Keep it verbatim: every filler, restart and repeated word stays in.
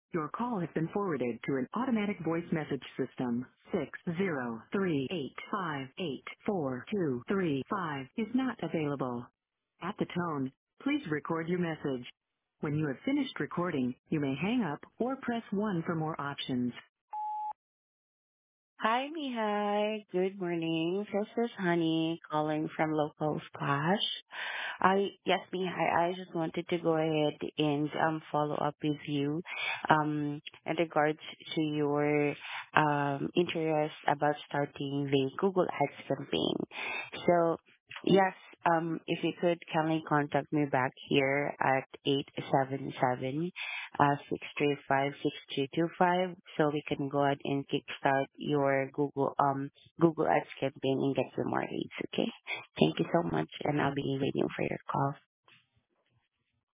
Your call has been forwarded to an automatic voice message system. Six zero three eight five eight four two three five is not available. At the tone, please record your message. When you have finished recording, you may hang up or press one for more options. Hi, Mihai. Good morning. This is Honey calling from Local Splash. I Yes, Mihai, I just wanted to go ahead and um follow up with you um in regards to your um interest about starting the Google Ads campaign. So yes, um if you could kindly contact me back here at eight seven seven uh six three five six two two five so we can go ahead and kickstart your Google um Google Ads campaign and get some more leads, okay? Thank you so much, and I'll be waiting for your call.